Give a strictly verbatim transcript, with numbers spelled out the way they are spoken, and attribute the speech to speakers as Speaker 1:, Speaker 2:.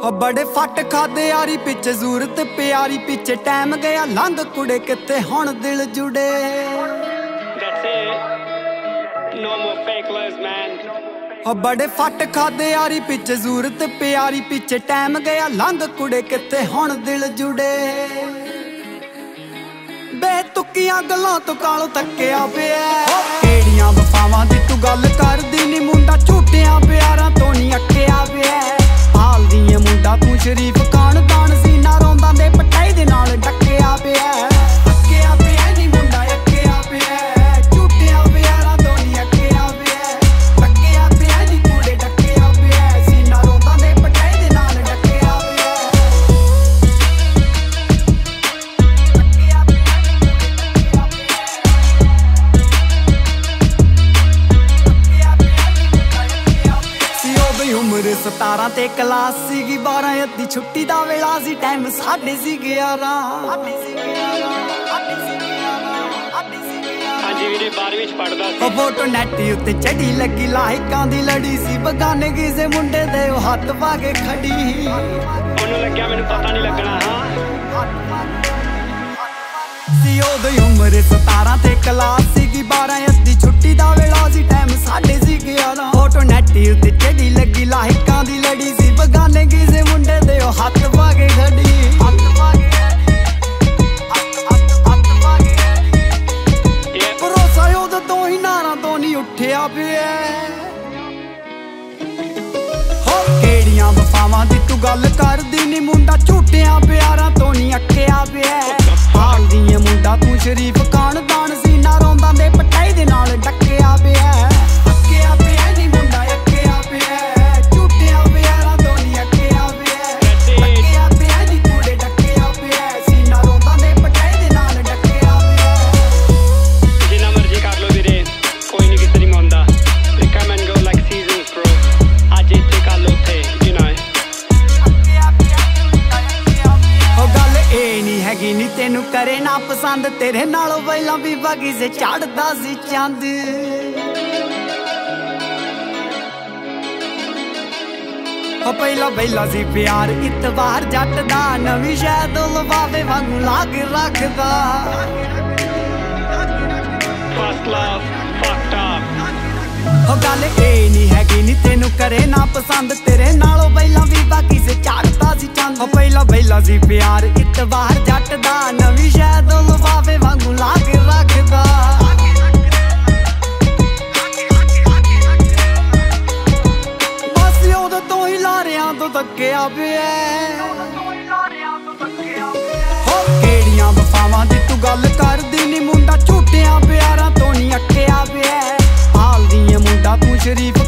Speaker 1: बड़े फट खादे यारी पिछे जरूरत प्यारी पिछे टाइम गया लंघ कुड़े किते हुण दिल जुड़े। बड़े फट खादे यारी पिछे जरूरत प्यारी पिछे टाइम गया लंघ कुड़े किते हुण दिल जुड़े। बेतुकियां गल्लां तो कालों तक्किया पिया केड़ियां वफावां दी तू गल करदी नी मुंडा झूठियां प्यारां तो नी अक्किया पिया। हाल दी मुंडा तू शरीफ खानदान सी ना रोंदा दे पटाई दे नाल डक्किया पिया। अक्किया पिया नी मुंडा अक्किया पिया झूठियां प्यारां तो नी अक्किया पिया। डक्किया पिया नी कूड़े डक्किया पिया सी ना रोंदा दे पटाई दे नाल डक्किया पिया। उम्र सतारा ते क्लास सीगी बारह अद्धी छुट्टी दा वेला सी टाइम साढ़े सी ग्यारह। फोटो नेट उत्ते चढ़ी लगी लाइकां दी लड़ी सी बगाने किसे मुंडे दे हत्थ पा के खड़ी। ओनू लग्या मैनू पता नहीं लगना सी ओदी उम्र सतारा ते क्लास सीगी बारह अद्धी छुट्टी दा वेला सी टाइम साढ़े सी ग्यारह। फोटो नेट उत्ते चढ़ी लगी लाइकां दी लड़ी सी बगाने किसे मुंडे दे हत्थ पा के खड़ी। भरोसा ओदे तो ही नारां तो नहीं उठिया पिया। हो केड़ियां वफावां दी तू गल करदी नी मुंडा झूठियां प्यारां तो नहीं अक्किया पिया। हाल दी मुंडा तू शरीफ खानदान सी ना रोंदा दे पटाई दे नाल डक्किया पिया। अक्किया पिया नी मुंडा अक्किया पिया झूठियां प्यारां तो नहीं अक्किया पिया। डक्किया पिया नी कूड़े डक्किया पिया सी ना रोंदा दे पटाई दे नाल डक्किया पिया।
Speaker 2: जिन्ना मर्जी कर लो वीरे कोई नहीं किसे नहीं मंदा। They come and go like seasons bro। आज इत्थे कल उत्थे you know।
Speaker 1: ओ गल ए नी हैगी नी तेनू करे ना पसंद तेरे नालों पहला भी बागी से चढ़दा सी चंद। ओ पहला पहला सी प्यार इतवार जट दा नवीं शैद लफाफे वांगू ला के रखदा।
Speaker 2: First love fucked up।
Speaker 1: ओ गल ए नी हैगी नी तेनू करे ना पसंद तेरे नालों पहला भी बाकी से चढ़दा सी चंद। ओ पहला पहला सी प्यार इतवार जट दा नवीं शैद लफाफे वांगू ला के रखदा। बस ओदे तो ही लारियां तो तक्किया पिया। हो केड़ियां वफावां दी तू गल करदी नी मुंडा झूठियां प्यारां तो नहीं अक्किया पिया। हाल दी मुंडा तू शरीफ